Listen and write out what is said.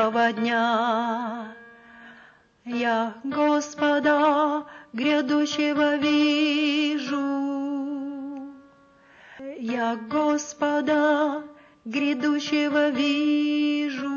этого дня. Я Господа грядущего вижу, я Господа грядущего вижу.